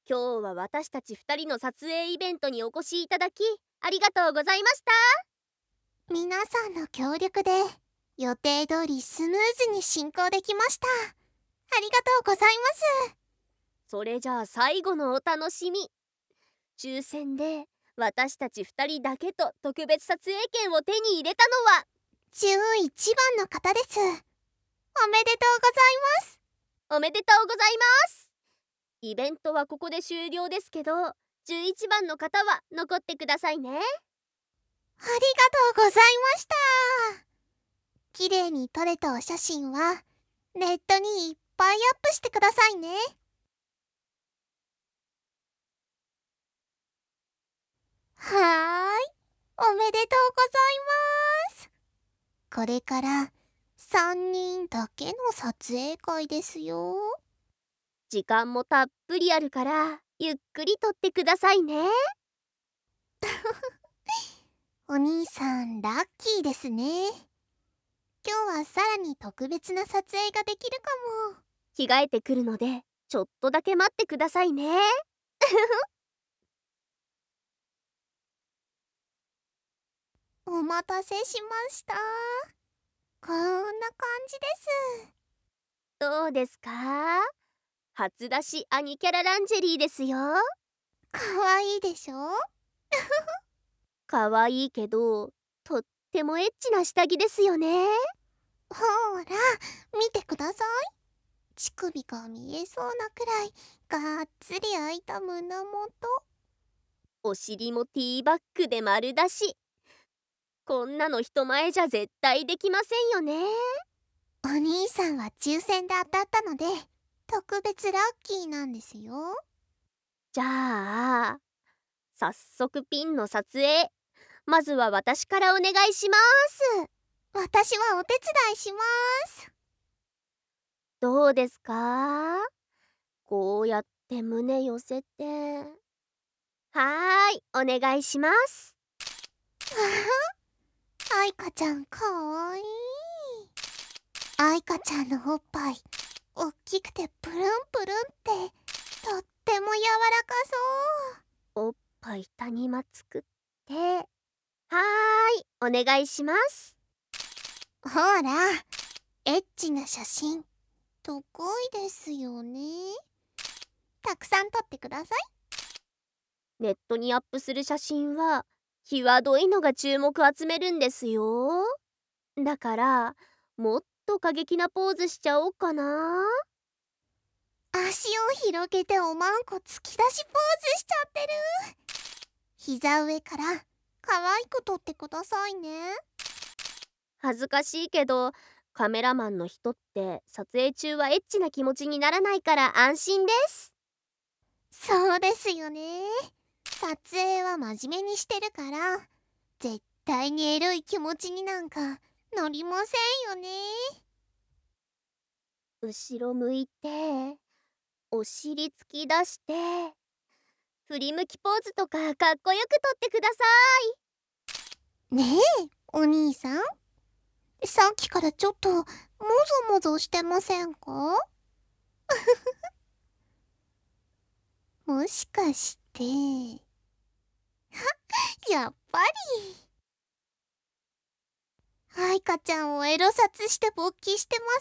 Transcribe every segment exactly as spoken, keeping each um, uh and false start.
今日は私たちふたりの撮影イベントにお越しいただきありがとうございました。 皆さんの協力で予定通りスムーズに進行できました。ありがとうございます。 それじゃあ最後のお楽しみ。抽選で私たちふたりだけと特別撮影券を手に入れたのはじゅういちばんの方です。おめでとうございます。 おめでとうございます。イベントはここで終了ですけど、じゅういちばんの方は残ってくださいね。 ありがとうございました。綺麗に撮れたお写真はネットにいっぱいアップしてくださいね。はーい、おめでとうございます。これからさんにんだけの撮影会ですよ。 時間もたっぷりあるからゆっくり撮ってくださいね。 お兄さんラッキーですね。今日はさらに特別な撮影ができるかも。 着替えてくるのでちょっとだけ待ってくださいね。 お待たせしました。こんな感じです。 どうですか？初出しアニキャラランジェリーですよ。 かわいいでしょ？ かわいいけどとってもエッチな下着ですよね。 ほーら、見てください。乳首が見えそうなくらいがっつり開いた胸元。 お尻もティーバッグで丸出し。こんなの人前じゃ絶対できませんよね。 お兄さんは抽選で当たったので特別ラッキーなんですよ。 じゃあ早速ピンの撮影、まずは私からお願いします。 私はお手伝いします。 どうですか？こうやって胸寄せて。はーい、お願いします。 あいかちゃんかわいい。あいかちゃんのおっぱいおっきくてプルンプルンってとっても柔らかそう。 おっぱい谷間作って。はーい、お願いします。 ほら、エッチな写真得意ですよね。たくさん撮ってください。 ネットにアップする写真は際どいのが注目集めるんですよ。だからもっと過激なポーズしちゃおうかな。 足を広げておまんこ突き出しポーズしちゃってる。膝上から可愛く撮ってくださいね。 恥ずかしいけどカメラマンの人って撮影中はエッチな気持ちにならないから安心です。 そうですよね。撮影は真面目にしてるから絶対にエロい気持ちになんかなりませんよね。 後ろ向いてお尻突き出して振り向きポーズとかかっこよく撮ってくださねえお兄さん、さっきからちょっともぞもぞしてませんか？もしかしてやっぱりあいかちゃんをエロ撮して勃起してま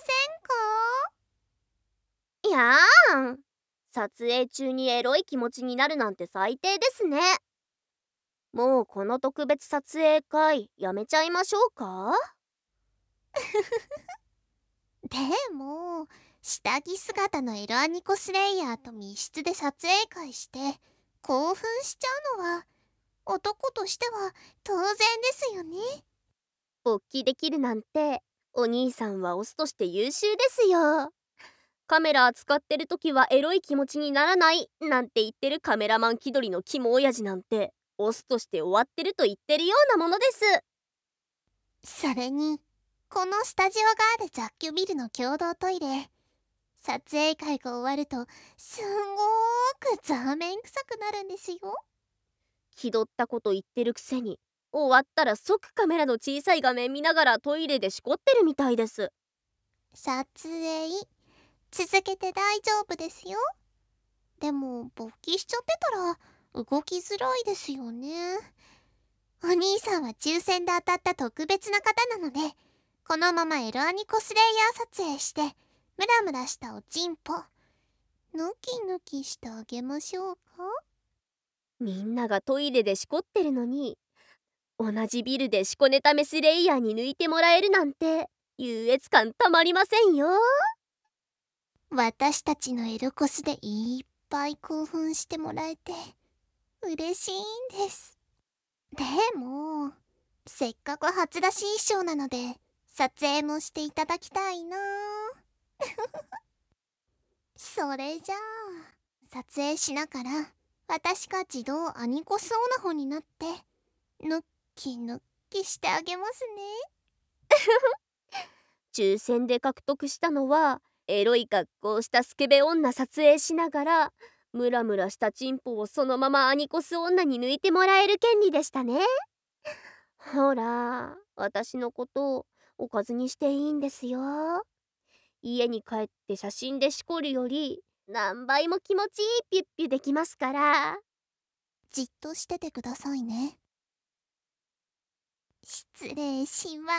い。いやーん、撮影中にエロい気持ちになるなんて最低ですね。もうこの特別撮影会やめちゃいましょうか？ せんか？でも下着姿のエロアニコスレイヤーと密室で撮影会して興奮しちゃうのは男としては当然ですよね。 勃起できるなんてお兄さんはオスとして優秀ですよ。カメラ扱ってる時はエロい気持ちにならないなんて言ってるカメラマン気取りのキモ親父なんてオスとして終わってると言ってるようなものです。 それにこのスタジオがある雑居ビルの共同トイレ、撮影会が終わるとすんごーくザーメン臭くなるんですよ。 気取ったこと言ってるくせに終わったら即カメラの小さい画面見ながらトイレでしこってるみたいです。 撮影続けて大丈夫ですよ。 でも勃起しちゃってたら動きづらいですよね。お兄さんは抽選で当たった特別な方なので、このままエロアニコスレイヤー撮影してムラムラしたおちんぽヌキヌキしてあげましょうか。 みんながトイレでしこってるのに、同じビルでしこネタメスレイヤーに抜いてもらえるなんて優越感たまりませんよ。 私たちのエロコスでいっぱい興奮してもらえて嬉しいんです。でもせっかく初出し衣装なので撮影もしていただきたいな。それじゃあ撮影しながら私が自動アニコスオナホになってヌッキヌッキしてあげますね。 抽選で獲得したのはエロい格好をしたスケベ女撮影しながらムラムラしたチンポをそのままアニコス女に抜いてもらえる権利でしたね。ほら、私のことをおかずにしていいんですよ。家に帰って写真でしこるより何倍も気持ちいいピュッピュできますから。 じっとしててくださいね。失礼します。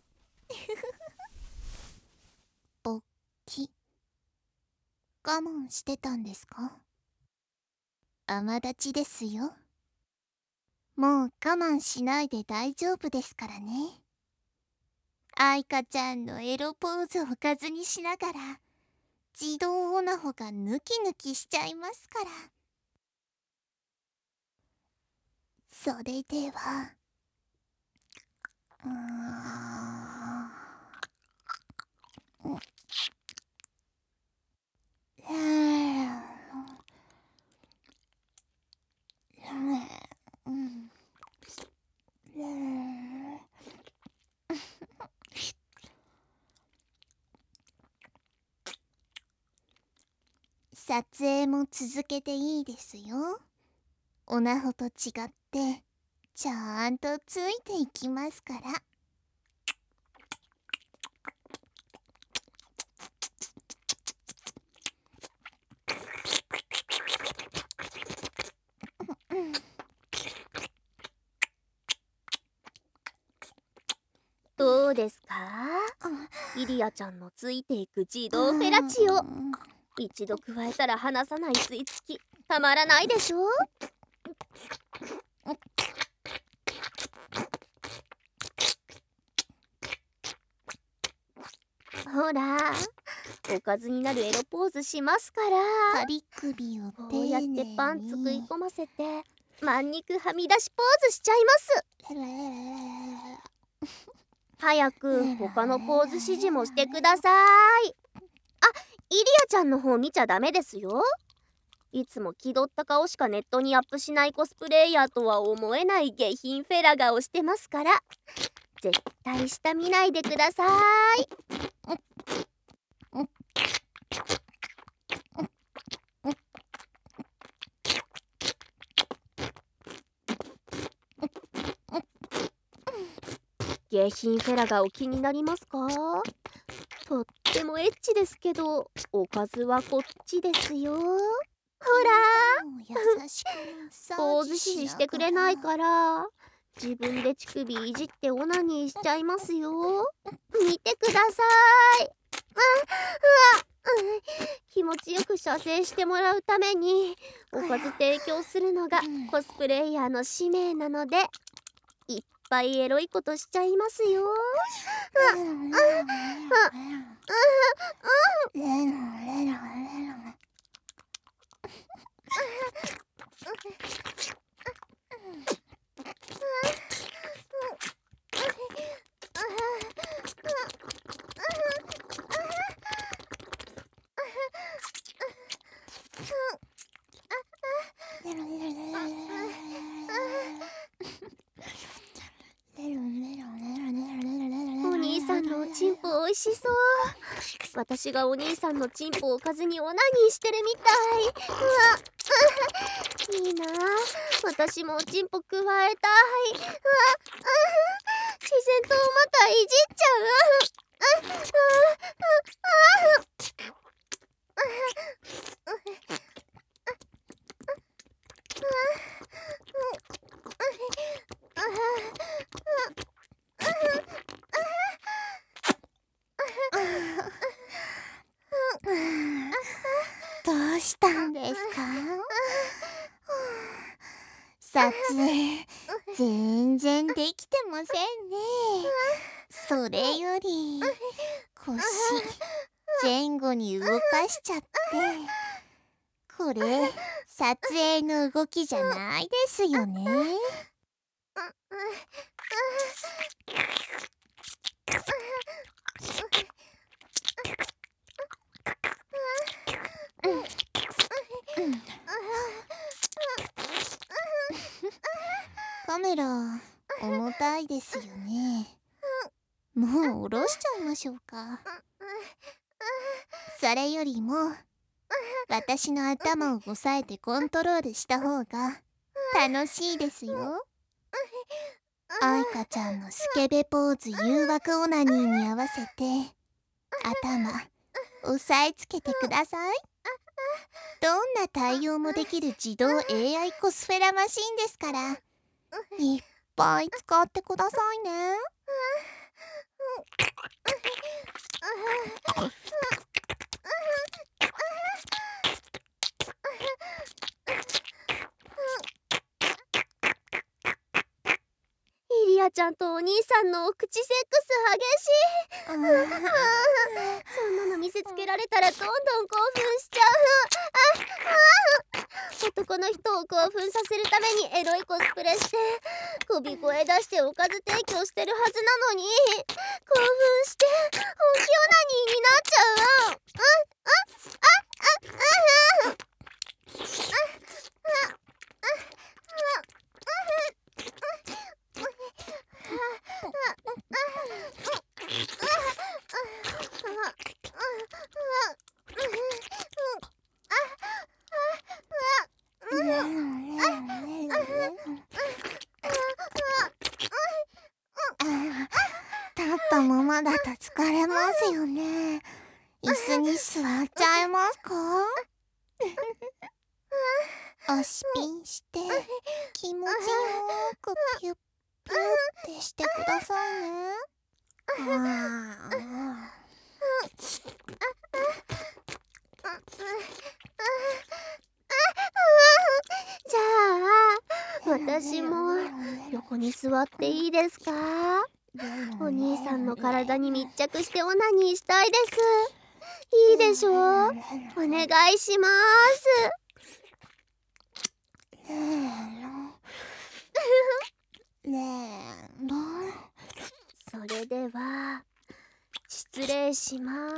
勃起我慢してたんですか？甘立ちですよ。もう我慢しないで大丈夫ですからね。愛花ちゃんのエロポーズをおかずにしながら自動オナホがヌキヌキしちゃいますから。それではうーん撮影も続けていいですよ。オナホと違ってちゃんとついていきますから。 どうですか、イリアちゃんのついていく自動フェラチオ。一度加えたら離さない吸い付きたまらないでしょ。ほら、おかずになるエロポーズしますから。 仮首をこ丁寧にうやってパンツ食い込ませてまん肉はみ出しポーズしちゃいます。早く他のポーズ指示もしてください。あ、イリアちゃんの方見ちゃダメですよ。いつも気取った顔しかネットにアップしないコスプレイヤーとは思えない下品フェラ顔してますから、絶対下見ないでください。下品フェラ顔気になりますか？とってもエッチですけど、おかずはこっちですよ。ほらポーズ指示してくれないから自分で乳首いじってオナニーしちゃいますよ。見てください。あ、うわ、うん、気持ちよく射精してもらうためにおかず提供するのがコスプレイヤーの使命なので、いっぱいエロいことしちゃいますよ。お兄さんのおちんぽおいしそう。私がお兄さんのちんぽをおかずにオナニーしてるみたい。うわ、いいな、私もおちんぽ加えたい。うわ、自然とまたいじっちゃう。 うしたんですか？撮影全然できてませんね。それより腰前後に動かしちゃって、これ撮影の動きじゃないですよね。カメラ重たいですよね。もう下ろしちゃいましょうか。それよりも私の頭を押さえてコントロールした方が楽しいですよ。愛花ちゃんのスケベポーズ誘惑オナニーに合わせて頭押さえつけてください。どんな対応もできる自動 エーアイ コスフェラマシンですから、いっぱい使ってくださいね。 イリアちゃんとお兄さんのお口セックス激しい。そんなの見せつけられたらどんどん興奮しちゃう。男の人を興奮させるためにエロいコスプレして飛び声出しておかず提供してるはずなのに、興奮して本気オナニーになっちゃう。 立ったままだと疲れますよね。椅子に座っちゃいますか？足ピンして気持ちよくピュッピュッってしてくださいね。 じゃあ私も横に座っていいですか？お兄さんの体に密着してオナニーしたいです。いいでしょう？お願いします。それでは失礼します。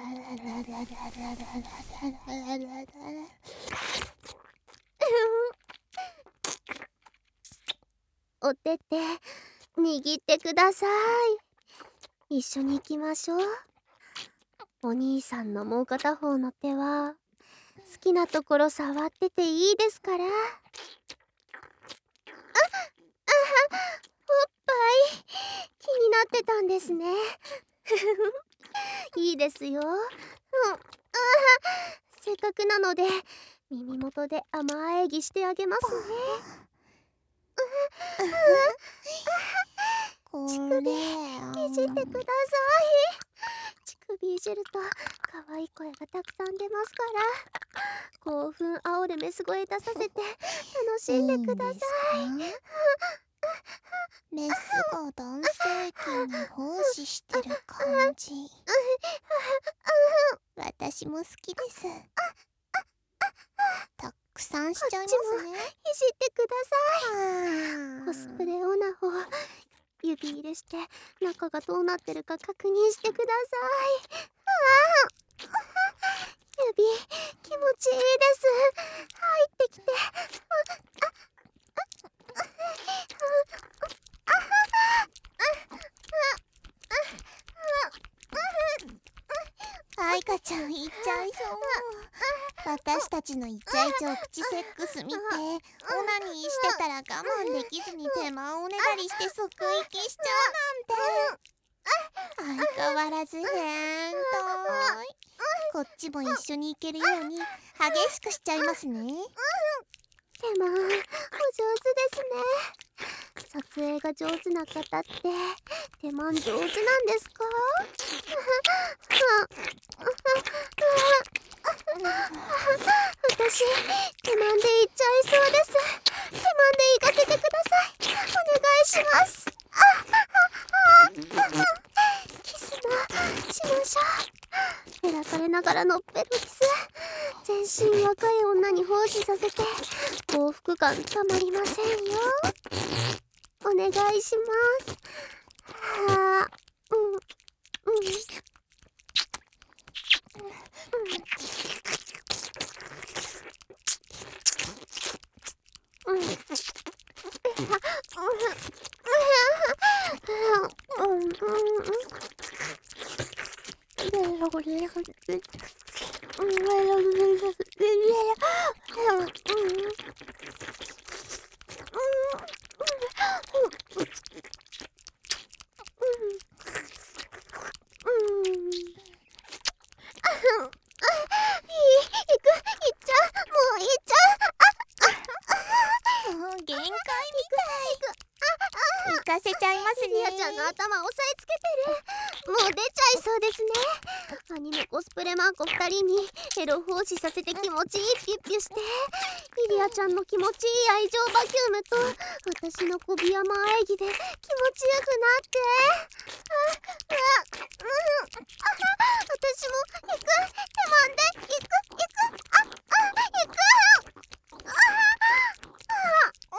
お手手握ってください。一緒に行きましょう。お兄さんのもう片方の手は好きなところ触ってていいですから。あ、あ、おっぱい気になってたんですね。いいですよ。うん、あ、せっかくなので耳元で甘えぎしてあげますね。乳首いじってください。乳首いじると可愛い声がたくさん出ますから、興奮煽るメス声出させて楽しんでください。 メスが男性器に奉仕してる感じ。私も好きです。たくさんしちゃいますね。 いじってください。コスプレオナホ指入れして中がどうなってるか確認してください。ああ、指気持ちいいです。入ってきて。 愛花ちゃん行っちゃいそう。私たちのイチャイチャお口セックス見てオナニーしてたら我慢できずに手間をおねだりして即息しちゃうなんて。相変わらず変態。こっちも一緒に行けるように激しくしちゃいますね。 でもお上手ですね。撮影が上手な方って手間上手なんですか？ 手間で行っちゃいそうです。手間で行かせてください。お願いします。あああキスもしましょう。照らされながらのペロキス。全身若い女に奉仕させて幸福感たまりませんよ。お願いします。はあ、うんうんうんうんうんもう限界みたい。行かせちゃいますね。 リアちゃんの頭押さえつけてる。もう出ちゃいそうですね。アニメコスプレマンコふたりにエロ奉仕させて気持ちいいピュッピュしてリリアちゃんの気持ちいい愛情バキュームと私の小ビヤマ喘ぎで気持ちよくなってああうんあ私も行く手間んで行く行くああ行くあああ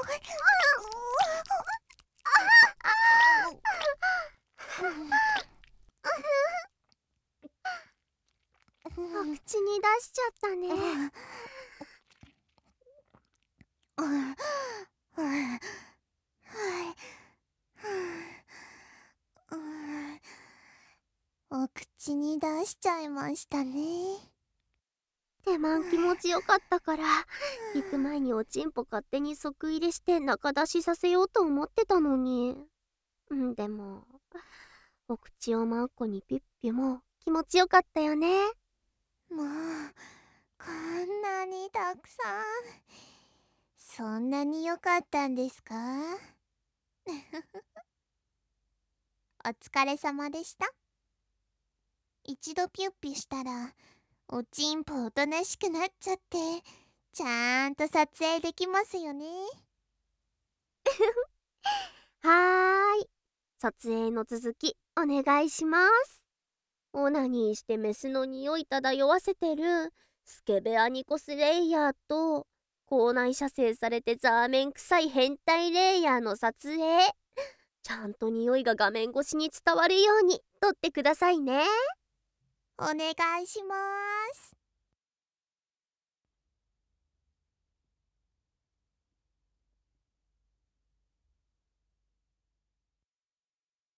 お口に出しちゃったね。 お口に出しちゃいましたね。 手間気持ちよかったから行く前におちんぽ勝手に即入れして中出しさせようと思ってたのに。んでもお口をまんこにピュッピュも気持ちよかったよね。 もうこんなにたくさん。そんなに良かったんですか？お疲れ様でした。一度ピュッピュしたらおちんぽおとなしくなっちゃってちゃんと撮影できますよね。 はーい、撮影の続きお願いします。オナニーしてメスの匂い漂わせてるスケベアニコスレイヤーと校内射精されてザーメン臭い変態レイヤーの撮影、ちゃんと匂いが画面越しに伝わるように撮ってくださいね。 お願いします。